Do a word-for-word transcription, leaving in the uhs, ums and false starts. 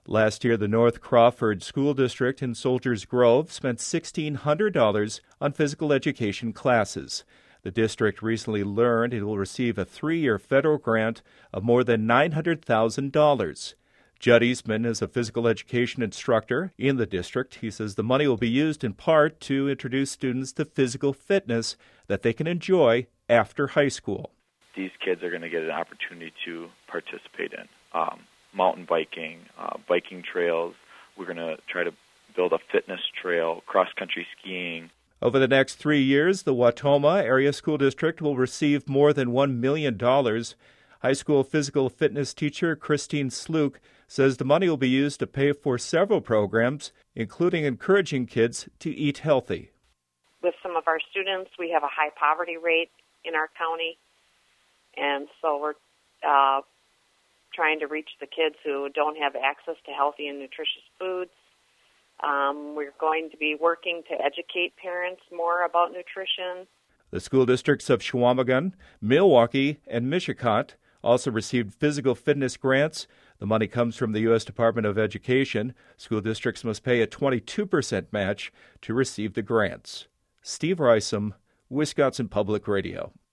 Last year, the North Crawford School District in Soldiers Grove spent one thousand six hundred dollars on physical education classes. The district recently learned it will receive a three-year federal grant of more than nine hundred thousand dollars. Judd Eastman is a physical education instructor in the district. He says the money will be used in part to introduce students to physical fitness that they can enjoy after high school. These kids are going to get an opportunity to participate in um, mountain biking, uh, biking trails. We're going to try to build a fitness trail, cross-country skiing. Over the next three years, the Wautoma Area School District will receive more than one million dollars. High school physical fitness teacher Christine Sluke says the money will be used to pay for several programs, including encouraging kids to eat healthy. With some of our students, we have a high poverty rate in our county, and so we're uh, trying to reach the kids who don't have access to healthy and nutritious foods. Um, we're going to be working to educate parents more about nutrition. The school districts of Chequamegon, Milwaukee, and Mishicot also received physical fitness grants. The money comes from the U S Department of Education. School districts must pay a twenty-two percent match to receive the grants. Steve Rysam, Wisconsin Public Radio.